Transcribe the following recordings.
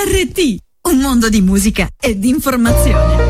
RT, un mondo di musica e di informazione.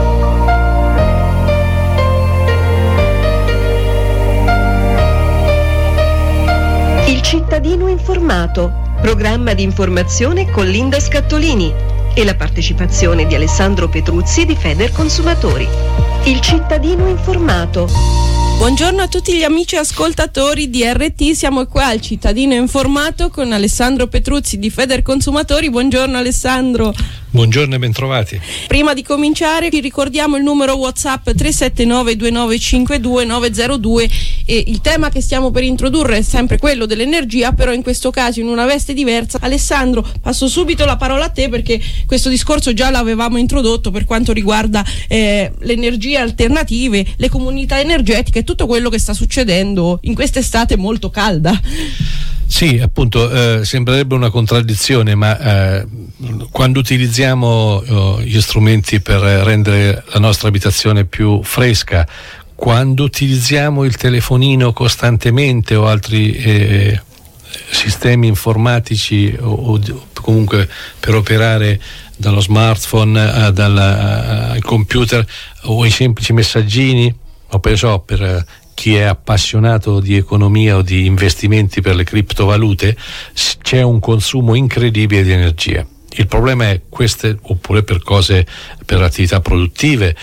Il cittadino informato, programma di informazione con Linda Scattolini e la partecipazione di Alessandro Petruzzi di Federconsumatori. Il cittadino informato. Buongiorno a tutti gli amici ascoltatori di RT, siamo qua al Cittadino Informato con Alessandro Petruzzi di Federconsumatori. Buongiorno Alessandro. Buongiorno e bentrovati. Prima di cominciare vi ricordiamo il numero WhatsApp 379 2952 902 e il tema che stiamo per introdurre è sempre quello dell'energia, però in questo caso in una veste diversa. Alessandro, passo subito la parola a te perché questo discorso già l'avevamo introdotto per quanto riguarda le energie alternative, le comunità energetiche e tutto quello che sta succedendo in quest'estate molto calda. Sì, appunto, sembrerebbe una contraddizione, ma quando utilizziamo gli strumenti per rendere la nostra abitazione più fresca, quando utilizziamo il telefonino costantemente o altri sistemi informatici o comunque per operare dallo smartphone al computer o i semplici messaggini, o per chi è appassionato di economia o di investimenti per le criptovalute, c'è un consumo incredibile di energia. Il problema è queste, oppure per attività produttive,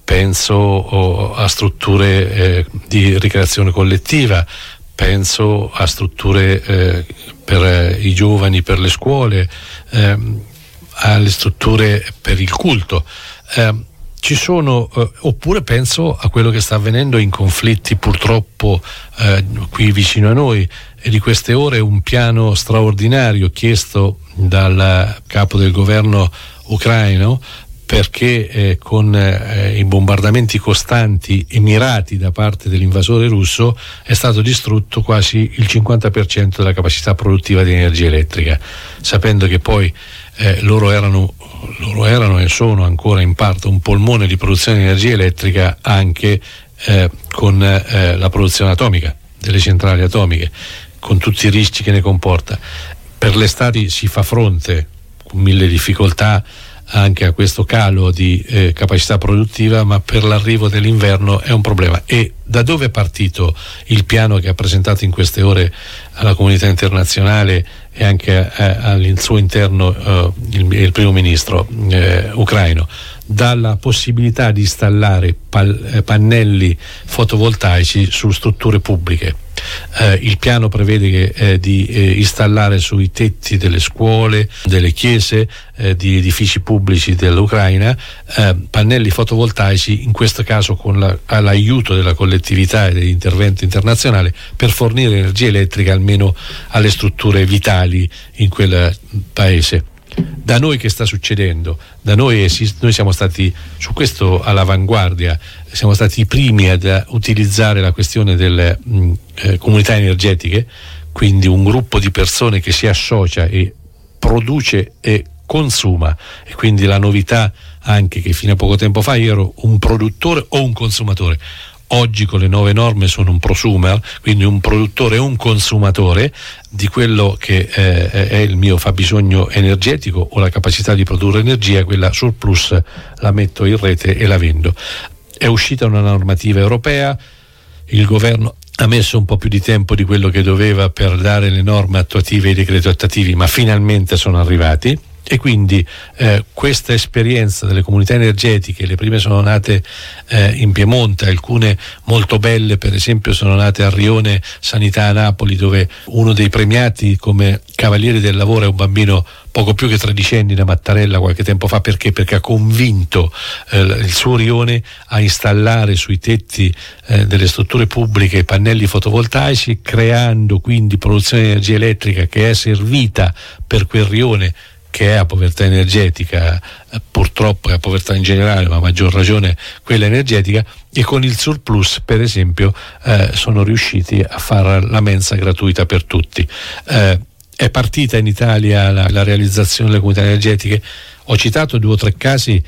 penso a strutture di ricreazione collettiva, penso a strutture per i giovani, per le scuole, alle strutture per il culto. Ci sono, oppure penso a quello che sta avvenendo in conflitti purtroppo qui vicino a noi, e di queste ore un piano straordinario chiesto dal capo del governo ucraino, perché con i bombardamenti costanti e mirati da parte dell'invasore russo è stato distrutto quasi il 50% della capacità produttiva di energia elettrica, sapendo che poi loro erano e sono ancora in parte un polmone di produzione di energia elettrica anche con la produzione atomica, delle centrali atomiche, con tutti i rischi che ne comporta. Per l'estate si fa fronte con mille difficoltà anche a questo calo di capacità produttiva, ma per l'arrivo dell'inverno è un problema. E da dove è partito il piano che ha presentato in queste ore alla comunità internazionale e anche al suo interno il primo ministro ucraino? Dalla possibilità di installare pannelli fotovoltaici su strutture pubbliche. Il piano prevede di installare sui tetti delle scuole, delle chiese, di edifici pubblici dell'Ucraina pannelli fotovoltaici, in questo caso all'aiuto della collettività e dell'intervento internazionale, per fornire energia elettrica almeno alle strutture vitali in quel paese. Da noi che sta succedendo? Da noi siamo stati su questo all'avanguardia, siamo stati i primi ad utilizzare la questione delle comunità energetiche, quindi un gruppo di persone che si associa e produce e consuma, e quindi la novità anche che fino a poco tempo fa io ero un produttore o un consumatore. Oggi con le nuove norme sono un prosumer, quindi un produttore e un consumatore di quello che è il mio fabbisogno energetico o la capacità di produrre energia, quella surplus la metto in rete e la vendo. È uscita una normativa europea, il governo ha messo un po' più di tempo di quello che doveva per dare le norme attuative e i decreti attuativi, ma finalmente sono arrivati. E quindi questa esperienza delle comunità energetiche, le prime sono nate in Piemonte, alcune molto belle, per esempio sono nate a Rione Sanità a Napoli, dove uno dei premiati come Cavaliere del Lavoro è un bambino poco più che tredicenne da Mattarella qualche tempo fa. Perché ha convinto il suo rione a installare sui tetti delle strutture pubbliche pannelli fotovoltaici, creando quindi produzione di energia elettrica che è servita per quel rione che è a povertà energetica, purtroppo è a povertà in generale, ma a maggior ragione quella energetica, e con il surplus per esempio sono riusciti a fare la mensa gratuita per tutti. È partita in Italia la realizzazione delle comunità energetiche. Ho citato 2 o 3 casi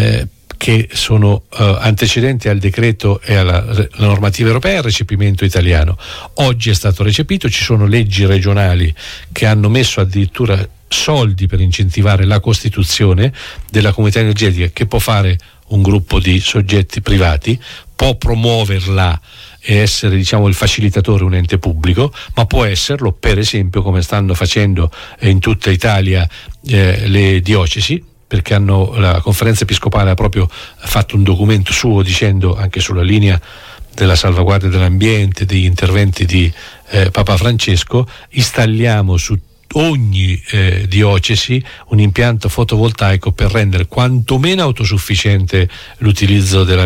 che sono antecedenti al decreto e alla normativa europea e al recepimento italiano. Oggi è stato recepito, ci sono leggi regionali che hanno messo addirittura soldi per incentivare la costituzione della comunità energetica, che può fare un gruppo di soggetti privati, può promuoverla e essere, diciamo, il facilitatore, un ente pubblico, ma può esserlo, per esempio, come stanno facendo in tutta Italia le diocesi, perché la Conferenza Episcopale ha proprio fatto un documento suo dicendo, anche sulla linea della salvaguardia dell'ambiente, degli interventi di Papa Francesco, installiamo su ogni diocesi un impianto fotovoltaico per rendere quantomeno autosufficiente l'utilizzo della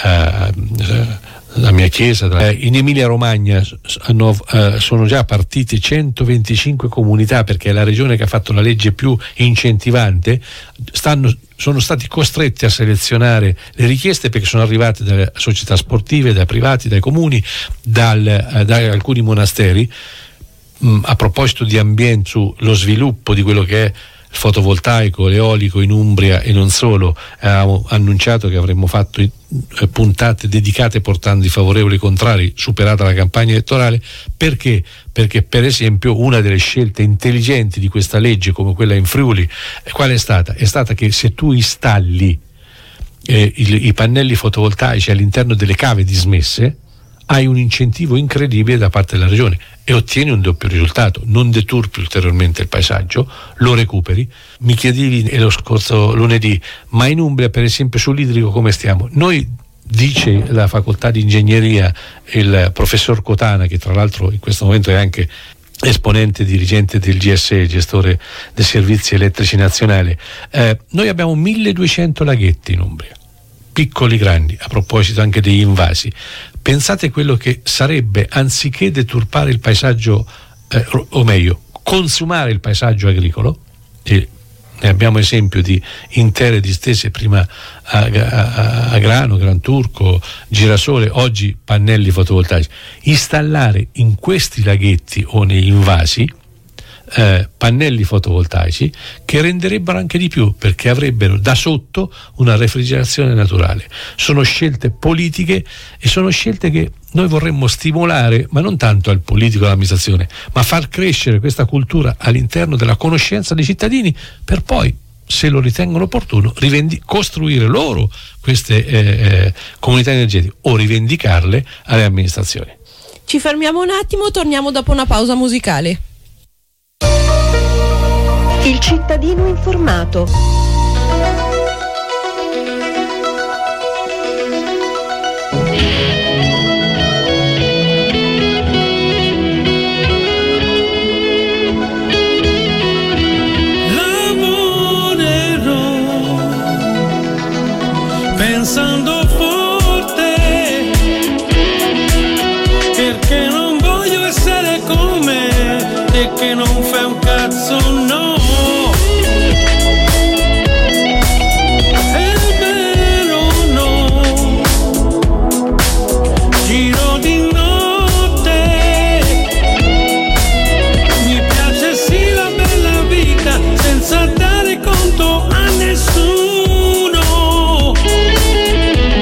la mia chiesa. In Emilia Romagna sono già partite 125 comunità, perché è la regione che ha fatto la legge più incentivante. Sono stati costretti a selezionare le richieste, perché sono arrivate dalle società sportive, dai privati, dai comuni, da alcuni monasteri. A proposito di ambiente, sullo sviluppo di quello che è il fotovoltaico, l'eolico in Umbria e non solo, avevamo annunciato che avremmo fatto puntate dedicate portando i favorevoli e contrari, superata la campagna elettorale. Perché? Perché, per esempio, una delle scelte intelligenti di questa legge, come quella in Friuli, qual è stata? È stata che se tu installi i pannelli fotovoltaici all'interno delle cave dismesse, hai un incentivo incredibile da parte della regione e ottieni un doppio risultato: non deturpi ulteriormente il paesaggio, lo recuperi. Mi chiedevi lo scorso lunedì, ma in Umbria, per esempio, sull'idrico come stiamo? Noi, dice la facoltà di ingegneria, il professor Cotana, che tra l'altro in questo momento è anche esponente dirigente del GSE, gestore dei servizi elettrici nazionali, noi abbiamo 1200 laghetti in Umbria, piccoli, grandi, a proposito anche degli invasi. Pensate quello che sarebbe, anziché deturpare il paesaggio, o meglio, consumare il paesaggio agricolo, e ne abbiamo esempio di intere distese, prima a grano, gran turco, girasole, oggi pannelli fotovoltaici. Installare in questi laghetti o negli invasi pannelli fotovoltaici che renderebbero anche di più, perché avrebbero da sotto una refrigerazione naturale. Sono scelte politiche e sono scelte che noi vorremmo stimolare, ma non tanto al politico, all'amministrazione, ma far crescere questa cultura all'interno della conoscenza dei cittadini, per poi, se lo ritengono opportuno, costruire loro queste comunità energetiche o rivendicarle alle amministrazioni. Ci fermiamo un attimo, torniamo dopo una pausa musicale. Il cittadino informato. Lavorerò pensando forte, perché non voglio essere come te che non fai un cazzo, no. Senza dare conto a nessuno.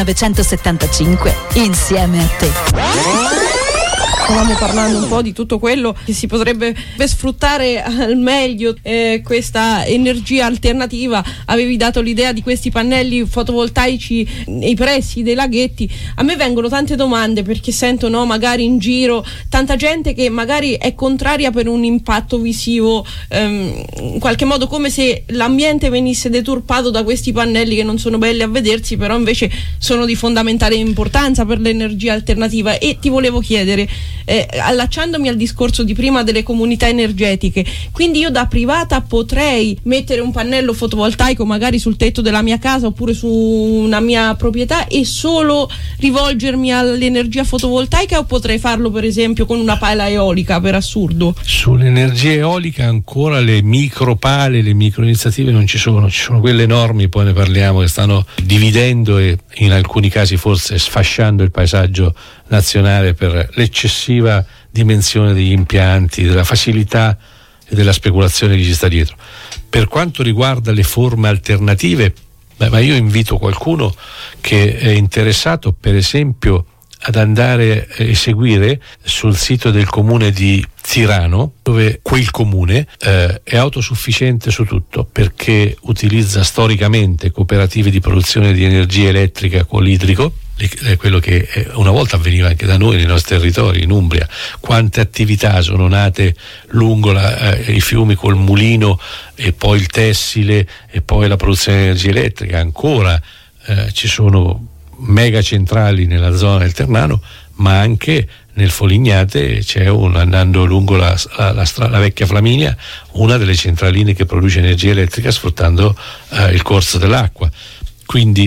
1975, insieme a te. Stavamo parlando un po' di tutto quello che si potrebbe sfruttare al meglio questa energia alternativa. Avevi dato l'idea di questi pannelli fotovoltaici nei pressi dei laghetti. A me vengono tante domande, perché sento magari in giro tanta gente che magari è contraria per un impatto visivo, in qualche modo come se l'ambiente venisse deturpato da questi pannelli che non sono belli a vedersi, però invece sono di fondamentale importanza per l'energia alternativa. E ti volevo chiedere, allacciandomi al discorso di prima delle comunità energetiche, quindi io da privata potrei mettere un pannello fotovoltaico magari sul tetto della mia casa oppure su una mia proprietà e solo rivolgermi all'energia fotovoltaica, o potrei farlo per esempio con una pala eolica, per assurdo? Sull'energia eolica ancora le micropale, le micro iniziative non ci sono quelle enormi, poi ne parliamo, che stanno dividendo e in alcuni casi forse sfasciando il paesaggio nazionale per l'eccessiva dimensione degli impianti, della facilità e della speculazione che ci sta dietro. Per quanto riguarda le forme alternative, ma io invito qualcuno che è interessato, per esempio, ad andare a seguire sul sito del comune di Tirano, dove quel comune è autosufficiente su tutto, perché utilizza storicamente cooperative di produzione di energia elettrica con l'idrico, quello che una volta avveniva anche da noi nei nostri territori in Umbria. Quante attività sono nate lungo i fiumi col mulino, e poi il tessile, e poi la produzione di energia elettrica. Ancora ci sono mega centrali nella zona del Ternano, ma anche nel Folignate c'è andando lungo la vecchia Flaminia, una delle centraline che produce energia elettrica sfruttando il corso dell'acqua. Quindi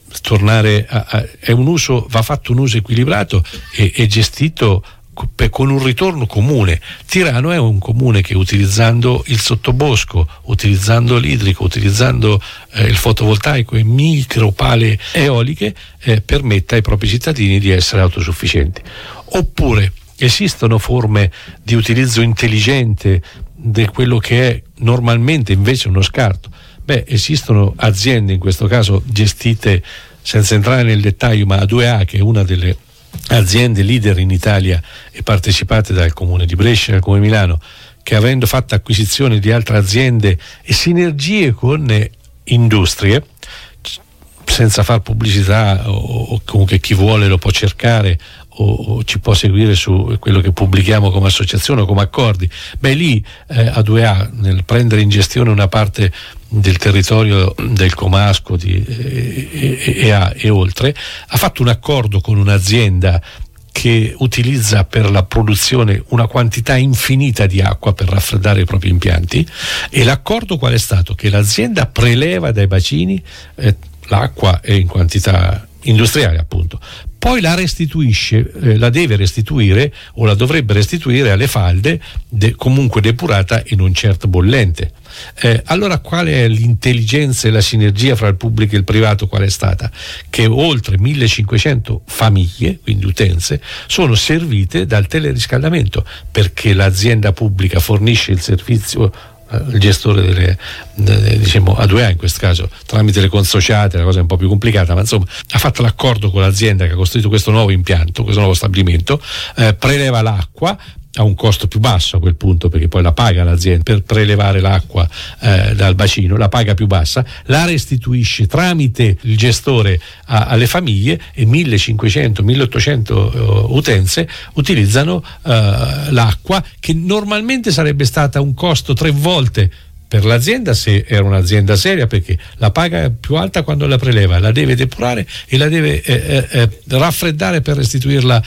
va fatto un uso equilibrato e gestito con un ritorno comune. Tirano è un comune che, utilizzando il sottobosco, utilizzando l'idrico, utilizzando il fotovoltaico e micropale eoliche, permette ai propri cittadini di essere autosufficienti. Oppure esistono forme di utilizzo intelligente di quello che è normalmente invece uno scarto. Esistono aziende, in questo caso gestite, senza entrare nel dettaglio, ma A2A, che è una delle aziende leader in Italia e partecipate dal comune di Brescia e dal comune di Milano, che, avendo fatto acquisizione di altre aziende e sinergie con industrie, senza far pubblicità, o comunque chi vuole lo può cercare o ci può seguire su quello che pubblichiamo come associazione o come accordi. Lì A2A, nel prendere in gestione una parte del territorio del Comasco e oltre, ha fatto un accordo con un'azienda che utilizza per la produzione una quantità infinita di acqua per raffreddare i propri impianti. E l'accordo qual è stato? Che l'azienda preleva dai bacini l'acqua in quantità industriale, appunto, poi la restituisce, la deve restituire o la dovrebbe restituire alle falde, comunque depurata in un certo bollente. Allora qual è l'intelligenza e la sinergia fra il pubblico e il privato? Qual è stata? Che oltre 1500 famiglie, quindi utenze, sono servite dal teleriscaldamento, perché l'azienda pubblica fornisce il servizio, il gestore diciamo A2A in questo caso, tramite le consociate. La cosa è un po' più complicata, ma insomma ha fatto l'accordo con l'azienda che ha costruito questo nuovo impianto, questo nuovo stabilimento, preleva l'acqua a un costo più basso a quel punto, perché poi la paga l'azienda per prelevare l'acqua dal bacino, la paga più bassa, la restituisce tramite il gestore alle famiglie, e 1500-1800 utenze utilizzano l'acqua, che normalmente sarebbe stata un costo 3 volte per l'azienda se era un'azienda seria, perché la paga è più alta quando la preleva, la deve depurare e la deve raffreddare per restituirla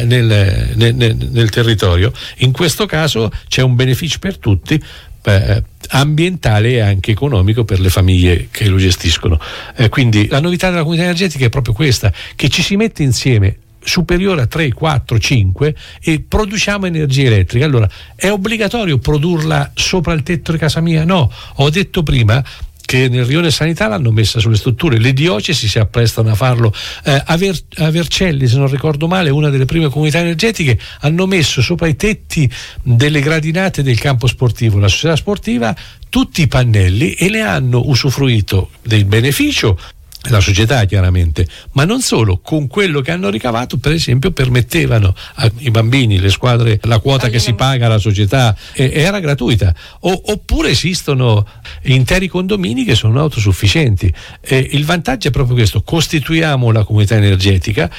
nel territorio. In questo caso c'è un beneficio per tutti, ambientale e anche economico per le famiglie che lo gestiscono. Quindi la novità della comunità energetica è proprio questa, che ci si mette insieme, superiore a 3, 4, 5, e produciamo energia elettrica. Allora, è obbligatorio produrla sopra il tetto di casa mia? No, ho detto prima che nel Rione Sanità l'hanno messa sulle strutture, le diocesi si apprestano a farlo. A Vercelli, se non ricordo male, una delle prime comunità energetiche, hanno messo sopra i tetti delle gradinate del campo sportivo, la società sportiva, tutti i pannelli, e ne hanno usufruito del beneficio la società chiaramente, ma non solo, con quello che hanno ricavato per esempio permettevano ai bambini, le squadre, la quota che si paga alla società era gratuita, oppure esistono interi condomini che sono autosufficienti. Il vantaggio è proprio questo: costituiamo la comunità energetica,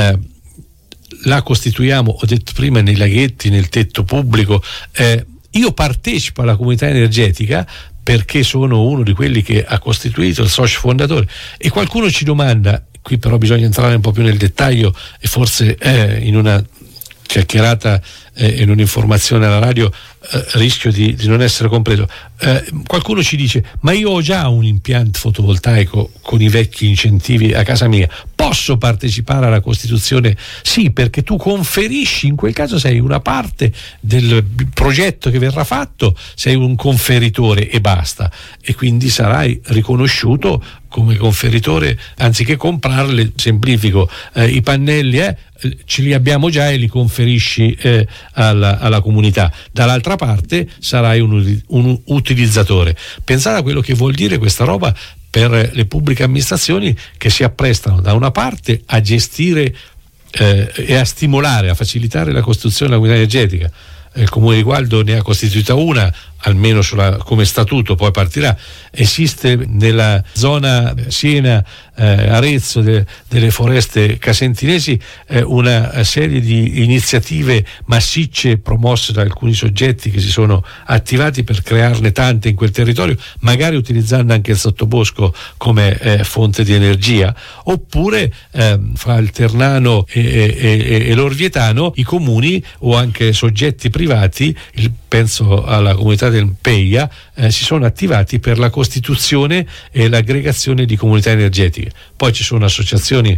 la costituiamo, ho detto prima, nei laghetti, nel tetto pubblico. Io partecipo alla comunità energetica perché sono uno di quelli che ha costituito il socio fondatore, e qualcuno ci domanda, qui però bisogna entrare un po' più nel dettaglio e forse in una chiacchierata e in un'informazione alla radio rischio di non essere compreso. Qualcuno ci dice: ma io ho già un impianto fotovoltaico con i vecchi incentivi a casa mia, posso partecipare alla costituzione? Sì, perché tu conferisci, in quel caso sei una parte del progetto che verrà fatto, sei un conferitore e basta, e quindi sarai riconosciuto come conferitore. Anziché comprarle, semplifico, i pannelli ce li abbiamo già e li conferisci alla comunità. Dall'altra parte sarai un utilizzatore. Pensate a quello che vuol dire questa roba per le pubbliche amministrazioni, che si apprestano da una parte a gestire e a stimolare, a facilitare la costruzione della comunità energetica. Il Comune di Gualdo ne ha costituita una, almeno come statuto, poi partirà. Esiste nella zona Siena, Arezzo, delle foreste casentinesi, una serie di iniziative massicce promosse da alcuni soggetti che si sono attivati per crearne tante in quel territorio, magari utilizzando anche il sottobosco come fonte di energia. Oppure fra il Ternano e l'Orvietano i comuni o anche soggetti privati, penso alla comunità del Peia, si sono attivati per la costituzione e l'aggregazione di comunità energetiche. Poi ci sono associazioni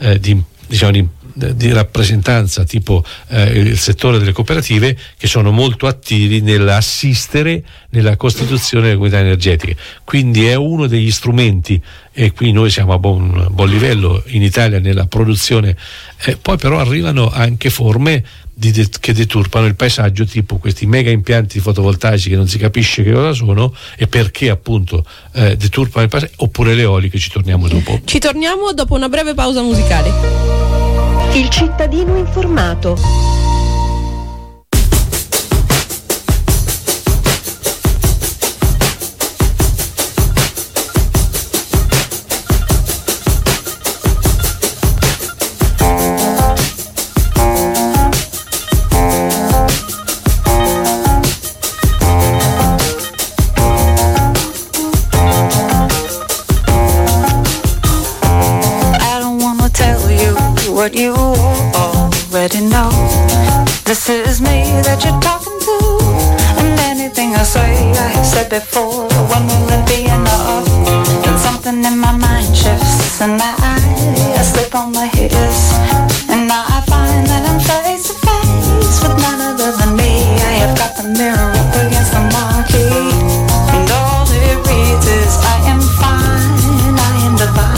di rappresentanza, tipo il settore delle cooperative, che sono molto attivi nell'assistere nella costituzione delle comunità energetiche. Quindi è uno degli strumenti, e qui noi siamo a buon livello in Italia nella produzione. Poi però arrivano anche forme che deturpano il paesaggio, tipo questi mega impianti fotovoltaici che non si capisce che cosa sono e perché appunto deturpano il paesaggio, oppure le eoliche. Ci torniamo dopo una breve pausa musicale. Il cittadino informato. What you already know. This is me that you're talking to, and anything I say I have said before. When will it be enough? And something in my mind shifts, and I slip on my hips, and now I find that I'm face to face with none other than me. I have got the mirror up against the marquee, and all it reads is I am fine, I am divine.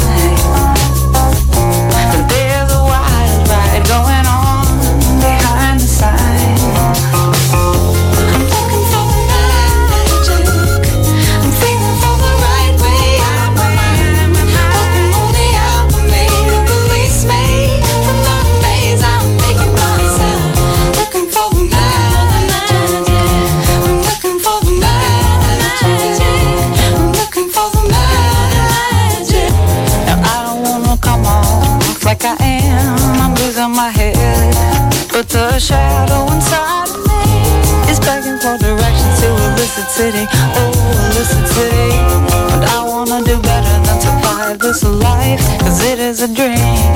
Going on behind the sign. I'm looking for the magic. I'm feeling for the right way out of my mind. Looking only out for me to release me from the maze I'm making myself. Looking for the magic. I'm looking for the magic. I'm looking for the magic. Now I don't wanna come off like I am. On my head, but the shadow inside of me is begging for directions to illicit city, oh illicit city. But I wanna do better than survive this life, cause it is a dream.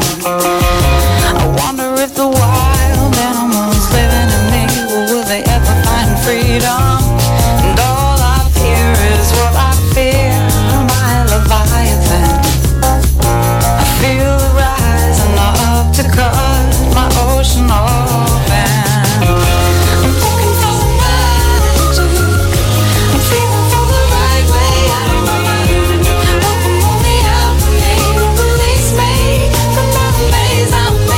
I wonder if the wild animals living in me, will they ever find freedom? And all I fear is what I fear, my Leviathan. I feel the rising up to cut my ocean open. I'm looking for the magic. I'm feeling for the right way out of my mind. Looking only out for me to release me from the maze I'm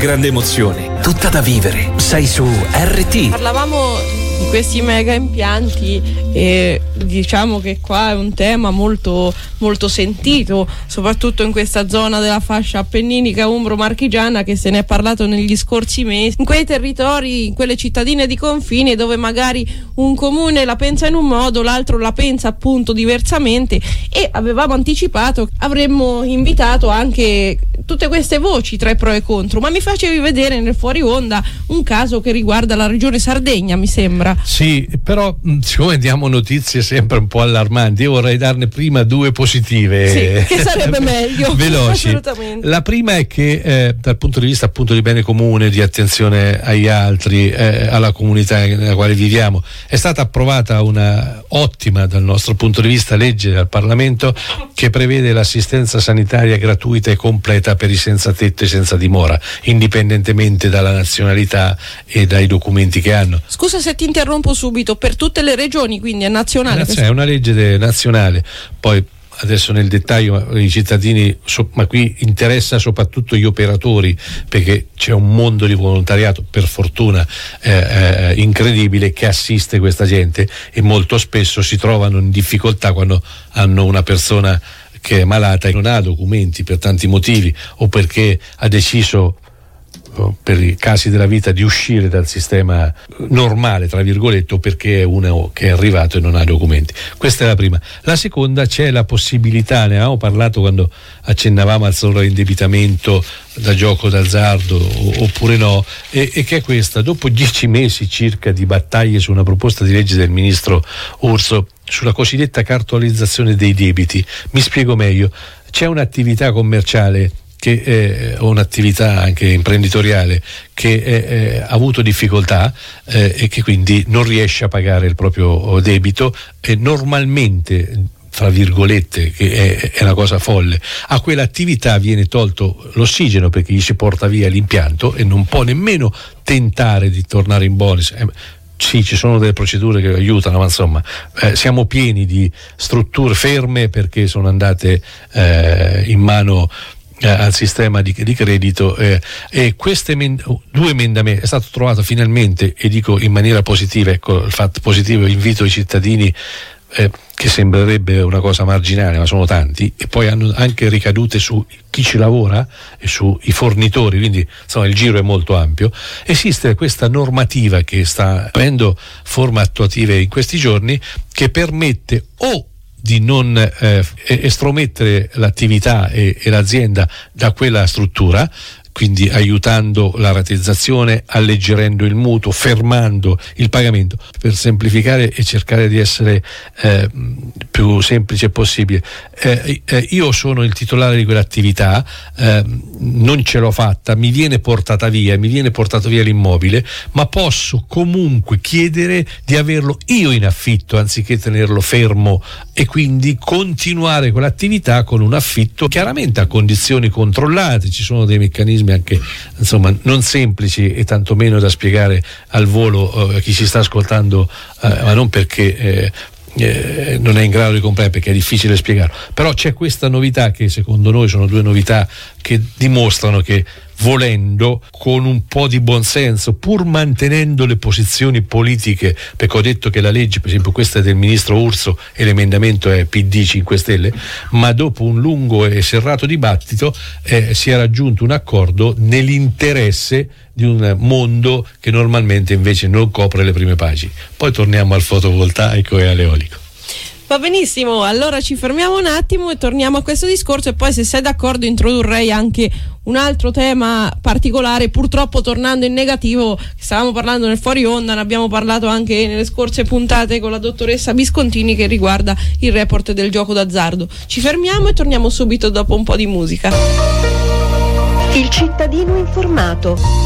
grande emozione, tutta da vivere. Sei su RT. Parlavamo di questi mega impianti e diciamo che qua è un tema molto, molto sentito, soprattutto in questa zona della fascia appenninica umbro-marchigiana, che se ne è parlato negli scorsi mesi, in quei territori, in quelle cittadine di confine dove magari un comune la pensa in un modo, l'altro la pensa appunto diversamente, e avevamo anticipato, avremmo invitato anche tutte queste voci tra i pro e contro, ma mi facevi vedere nel fuori onda un caso che riguarda la regione Sardegna, mi sembra. Sì, però siccome diamo notizie sempre un po' allarmanti, io vorrei darne prima due positive. Sì, che sarebbe meglio. Veloci. Assolutamente. La prima è che dal punto di vista appunto di bene comune, di attenzione agli altri, alla comunità nella quale viviamo, è stata approvata una ottima, dal nostro punto di vista, legge dal Parlamento che prevede l'assistenza sanitaria gratuita e completa per i senza tetto e senza dimora, indipendentemente dalla nazionalità e dai documenti che hanno. Scusa se ti interrompo subito, per tutte le regioni, quindi è nazionale? È una legge nazionale, poi adesso nel dettaglio i cittadini, ma qui interessa soprattutto gli operatori, perché c'è un mondo di volontariato, per fortuna incredibile, che assiste questa gente, e molto spesso si trovano in difficoltà quando hanno una persona che è malata e non ha documenti per tanti motivi, o perché ha deciso, per i casi della vita, di uscire dal sistema normale, tra virgolette, o perché è uno che è arrivato e non ha documenti. Questa è la prima. La seconda, c'è la possibilità, ne avevamo parlato quando accennavamo al sovraindebitamento da gioco d'azzardo oppure no, e che è questa: dopo 10 mesi circa di battaglie su una proposta di legge del ministro Urso sulla cosiddetta cartolarizzazione dei debiti. Mi spiego meglio: c'è un'attività commerciale o un'attività anche imprenditoriale che ha avuto difficoltà e che quindi non riesce a pagare il proprio debito, e normalmente, fra virgolette, che è una cosa folle, a quell'attività viene tolto l'ossigeno, perché gli si porta via l'impianto e non può nemmeno tentare di tornare in bonus. Sì, ci sono delle procedure che aiutano, ma insomma siamo pieni di strutture ferme perché sono andate in mano al sistema di credito, e questi due emendamenti è stato trovato finalmente, e dico in maniera positiva, ecco il fatto positivo, invito i cittadini, che sembrerebbe una cosa marginale ma sono tanti, e poi hanno anche ricadute su chi ci lavora e sui fornitori, quindi insomma il giro è molto ampio. Esiste questa normativa che sta prendendo forma attuativa in questi giorni, che permette o di non estromettere l'attività e l'azienda da quella struttura, quindi aiutando la rateizzazione, alleggerendo il mutuo, fermando il pagamento, per semplificare e cercare di essere più semplice possibile. Io sono il titolare di quell'attività, non ce l'ho fatta, mi viene portato via l'immobile, ma posso comunque chiedere di averlo io in affitto anziché tenerlo fermo, e quindi continuare quell'attività con un affitto chiaramente a condizioni controllate. Ci sono dei meccanismi anche insomma non semplici e tantomeno da spiegare al volo a chi ci sta ascoltando, ma non perché non è in grado di comprendere, perché è difficile spiegarlo. Però c'è questa novità, che secondo noi sono due novità che dimostrano che, volendo, con un po' di buonsenso, pur mantenendo le posizioni politiche, perché ho detto che la legge, per esempio questa è del ministro Urso e l'emendamento è PD 5 Stelle, ma dopo un lungo e serrato dibattito si è raggiunto un accordo nell'interesse di un mondo che normalmente invece non copre le prime pagine. Poi torniamo al fotovoltaico e all'eolico. Va benissimo, allora ci fermiamo un attimo e torniamo a questo discorso, e poi, se sei d'accordo, introdurrei anche un altro tema particolare, purtroppo tornando in negativo. Stavamo parlando nel fuori onda, ne abbiamo parlato anche nelle scorse puntate con la dottoressa Viscontini, che riguarda il report del gioco d'azzardo. Ci fermiamo e torniamo subito dopo un po' di musica. Il cittadino informato.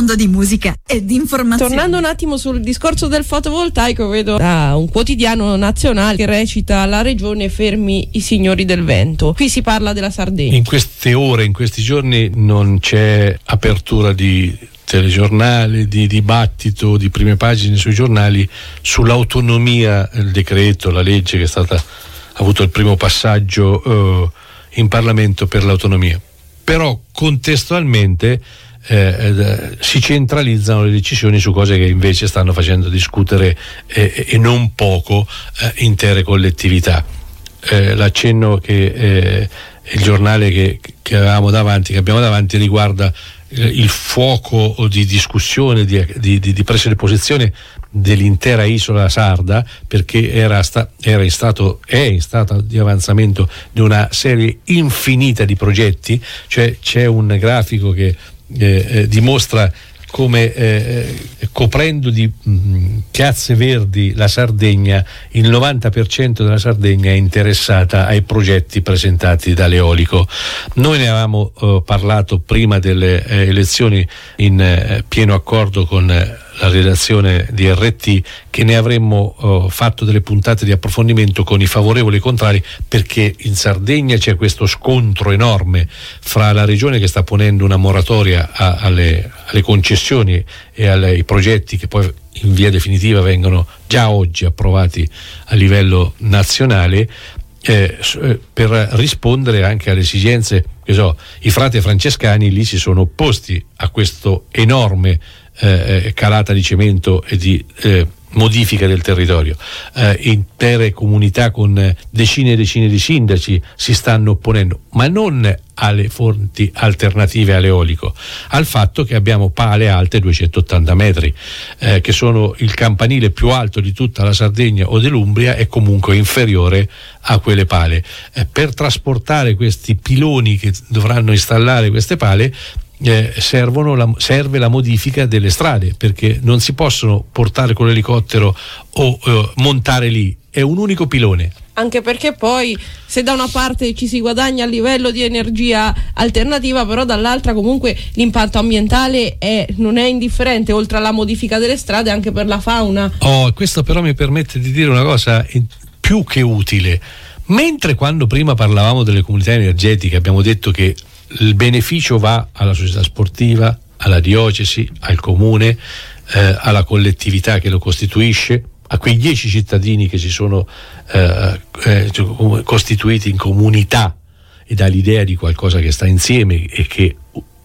mondo di musica e di informazione. Tornando un attimo sul discorso del fotovoltaico, vedo da un quotidiano nazionale che recita: la regione fermi i signori del vento. Qui si parla della Sardegna. In queste ore, in questi giorni non c'è apertura di telegiornale, di dibattito, di prime pagine sui giornali sull'autonomia, il decreto, la legge che è stata, ha avuto il primo passaggio in Parlamento per l'autonomia. Però contestualmente si centralizzano le decisioni su cose che invece stanno facendo discutere e non poco intere collettività. L'accenno che il giornale che abbiamo davanti riguarda il fuoco di discussione, di presa di posizione dell'intera isola sarda, perché è in stato di avanzamento di una serie infinita di progetti. Cioè c'è un grafico che dimostra come coprendo di piazze verdi la Sardegna, il 90% della Sardegna è interessata ai progetti presentati dall'eolico. Noi ne avevamo parlato prima delle elezioni in pieno accordo con la redazione di RT, che ne avremmo fatto delle puntate di approfondimento con i favorevoli e i contrari, perché in Sardegna c'è questo scontro enorme fra la regione che sta ponendo una moratoria alle concessioni e ai progetti che poi in via definitiva vengono già oggi approvati a livello nazionale, per rispondere anche alle esigenze. I frati francescani lì si sono opposti a questo enorme calata di cemento e di modifica del territorio. Intere comunità con decine e decine di sindaci si stanno opponendo, ma non alle fonti alternative all'eolico, al fatto che abbiamo pale alte 280 metri, che sono il campanile più alto di tutta la Sardegna o dell'Umbria, è comunque inferiore a quelle pale. Per trasportare questi piloni che dovranno installare queste pale serve la modifica delle strade, perché non si possono portare con l'elicottero o montare lì, è un unico pilone. Anche perché poi, se da una parte ci si guadagna a livello di energia alternativa, però dall'altra comunque l'impatto ambientale non è indifferente, oltre alla modifica delle strade, anche per la fauna. Questo però mi permette di dire una cosa più che utile. Mentre quando prima parlavamo delle comunità energetiche abbiamo detto che il beneficio va alla società sportiva, alla diocesi, al comune, alla collettività che lo costituisce, a quei 10 cittadini che si sono costituiti in comunità e dall'idea di qualcosa che sta insieme e che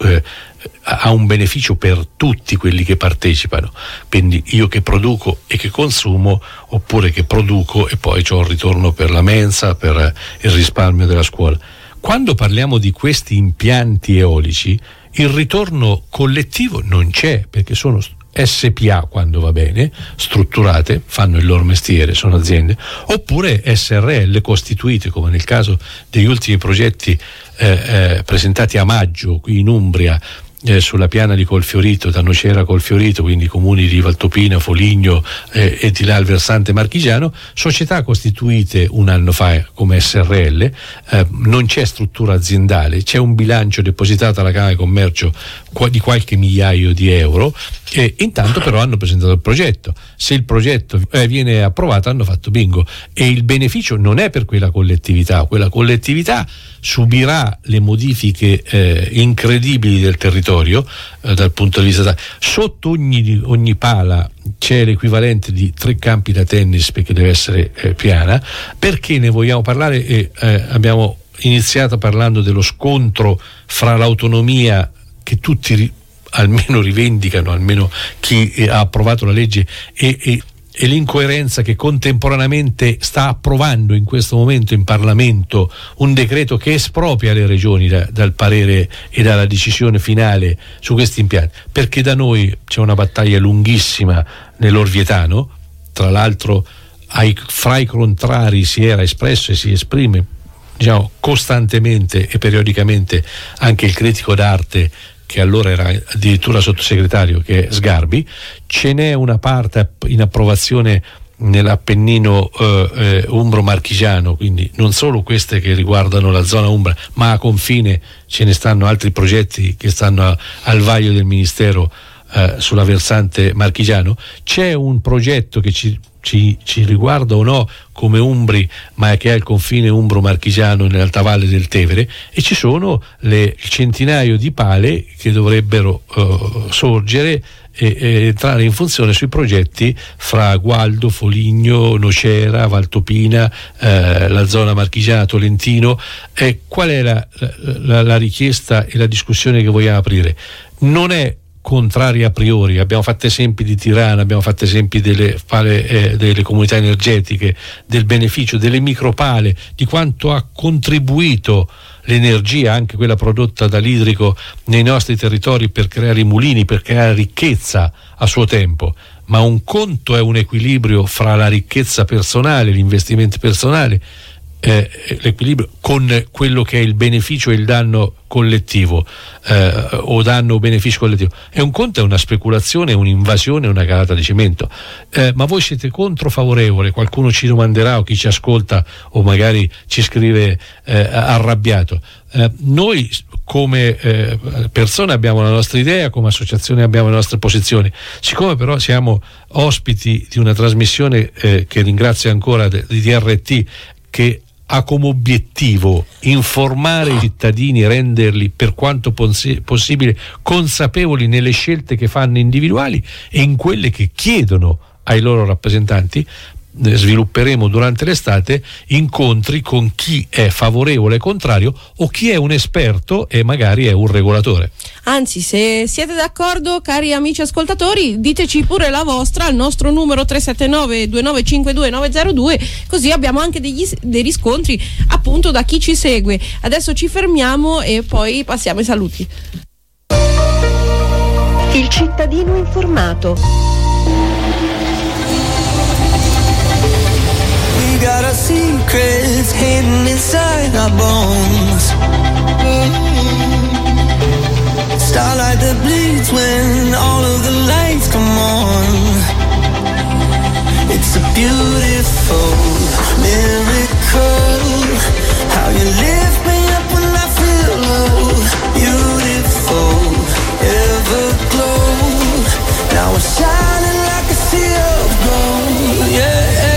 ha un beneficio per tutti quelli che partecipano. Quindi io che produco e che consumo, oppure che produco e poi c'ho un ritorno per la mensa, per il risparmio della scuola. Quando parliamo di questi impianti eolici, il ritorno collettivo non c'è, perché sono SPA, quando va bene, strutturate, fanno il loro mestiere, sono aziende, oppure SRL costituite, come nel caso degli ultimi progetti presentati a maggio qui in Umbria, sulla piana di Colfiorito, da Nocera a Colfiorito, quindi comuni di Valtopina, Foligno e di là il versante marchigiano, società costituite un anno fa come SRL, non c'è struttura aziendale, c'è un bilancio depositato alla Camera di Commercio di qualche migliaio di euro, e intanto però hanno presentato il progetto. Se il progetto viene approvato, hanno fatto bingo, e il beneficio non è per quella collettività subirà le modifiche incredibili del territorio dal punto di vista sotto ogni pala c'è l'equivalente di 3 campi da tennis, perché deve essere piana. Perché ne vogliamo parlare? Abbiamo iniziato parlando dello scontro fra l'autonomia che tutti almeno rivendicano, almeno chi ha approvato la legge, e l'incoerenza che contemporaneamente sta approvando in questo momento in Parlamento un decreto che espropria le regioni dal parere e dalla decisione finale su questi impianti, perché da noi c'è una battaglia lunghissima nell'Orvietano. Tra l'altro fra i contrari si era espresso e si esprime, diciamo, costantemente e periodicamente anche il critico d'arte, che allora era addirittura sottosegretario, che è Sgarbi. Ce n'è una parte in approvazione nell'Appennino umbro-marchigiano, quindi non solo queste che riguardano la zona umbra, ma a confine ce ne stanno altri progetti che stanno al vaglio del Ministero sulla versante marchigiano. C'è un progetto che ci riguarda o no come umbri, ma che ha il confine umbro-marchigiano nell'Alta Valle del Tevere, e ci sono il centinaio di pale che dovrebbero sorgere e entrare in funzione sui progetti fra Gualdo, Foligno, Nocera, Valtopina, la zona marchigiana, Tolentino. Qual è la richiesta e la discussione che vogliamo aprire? Non è contrari a priori. Abbiamo fatto esempi di Tirana, abbiamo fatto esempi delle comunità energetiche, del beneficio delle micropale, di quanto ha contribuito l'energia, anche quella prodotta dall'idrico, nei nostri territori per creare i mulini, per creare ricchezza a suo tempo. Ma un conto è un equilibrio fra la ricchezza personale, l'investimento personale, l'equilibrio con quello che è il beneficio e il danno collettivo, o danno o beneficio collettivo. È un conto, è una speculazione, è un'invasione, è una calata di cemento. Ma voi siete contro, favorevole? Qualcuno ci domanderà, o chi ci ascolta o magari ci scrive arrabbiato. Noi come persone abbiamo la nostra idea, come associazione abbiamo le nostre posizioni. Siccome però siamo ospiti di una trasmissione che ringrazio ancora di DRT, che ha come obiettivo informare i cittadini, renderli per quanto possibile consapevoli nelle scelte che fanno individuali e in quelle che chiedono ai loro rappresentanti, svilupperemo durante l'estate incontri con chi è favorevole e contrario, o chi è un esperto e magari è un regolatore. Anzi, se siete d'accordo, cari amici ascoltatori, diteci pure la vostra al nostro numero 379 2952 902, così abbiamo anche dei riscontri appunto da chi ci segue. Adesso ci fermiamo e poi passiamo ai saluti. Il cittadino informato. We got our secrets hidden inside our bones. Starlight that bleeds when all of the lights come on. It's a beautiful miracle. How you lift me up when I feel low. Beautiful, everglow. Now we're shining like a sea of gold. Yeah.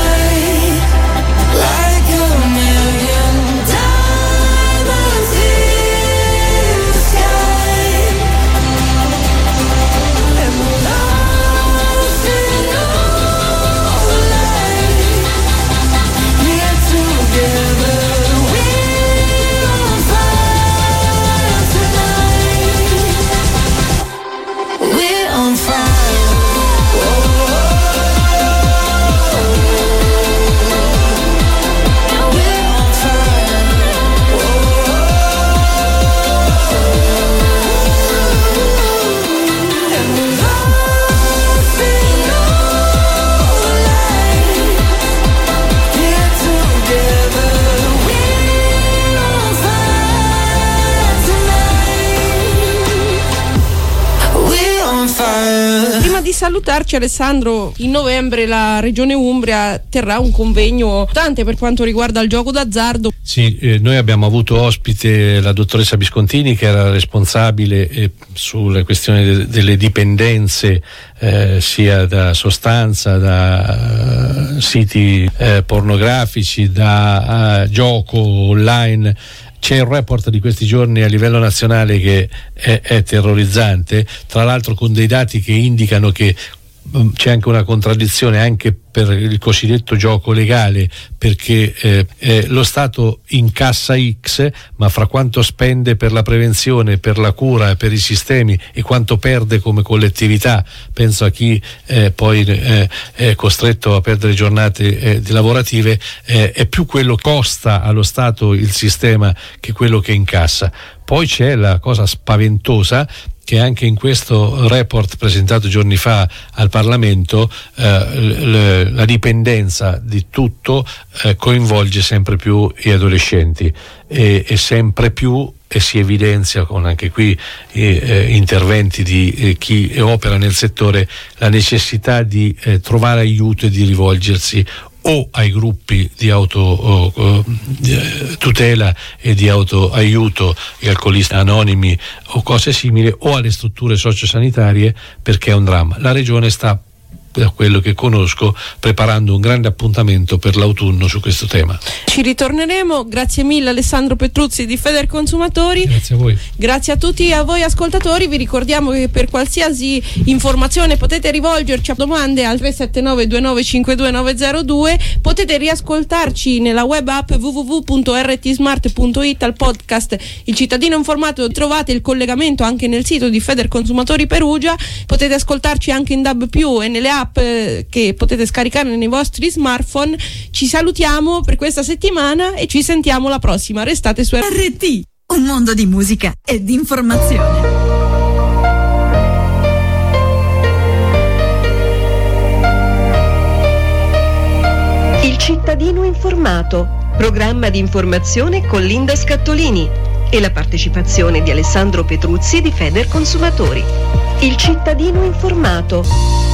Like a million diamonds. salutarci, Alessandro, in novembre la Regione Umbria terrà un convegno importante per quanto riguarda il gioco d'azzardo. Sì, noi abbiamo avuto ospite la dottoressa Viscontini, che era responsabile sulle questioni delle dipendenze, sia da sostanza, da siti pornografici, da gioco online. C'è un report di questi giorni a livello nazionale che è terrorizzante, tra l'altro con dei dati che indicano che c'è anche una contraddizione anche per il cosiddetto gioco legale, perché lo Stato incassa X, ma fra quanto spende per la prevenzione, per la cura, per i sistemi, e quanto perde come collettività, penso a chi poi è costretto a perdere giornate lavorative, è più quello che costa allo Stato il sistema che quello che incassa. Poi c'è la cosa spaventosa, che anche in questo report presentato giorni fa al Parlamento, la dipendenza di tutto coinvolge sempre più gli adolescenti e sempre più, e si evidenzia con anche qui interventi di chi opera nel settore, la necessità di trovare aiuto e di rivolgersi o ai gruppi di tutela e di autoaiuto, gli alcolisti anonimi o cose simili, o alle strutture sociosanitarie, perché è un dramma. La Regione sta, da quello che conosco, preparando un grande appuntamento per l'autunno su questo tema. Ci ritorneremo. Grazie mille Alessandro Petruzzi di Federconsumatori. Grazie a voi. Grazie a tutti a voi ascoltatori. Vi ricordiamo che per qualsiasi informazione potete rivolgerci a domande al 379 2952 902. Potete riascoltarci nella web app www.rtsmart.it al podcast Il Cittadino Informato. Trovate il collegamento anche nel sito di Federconsumatori Perugia. Potete ascoltarci anche in DAB+ e nelle app che potete scaricare nei vostri smartphone. Ci salutiamo per questa settimana e ci sentiamo la prossima. Restate su RT, un mondo di musica e di informazione. Il Cittadino Informato, programma di informazione con Linda Scattolini e la partecipazione di Alessandro Petruzzi di Federconsumatori. Il Cittadino Informato.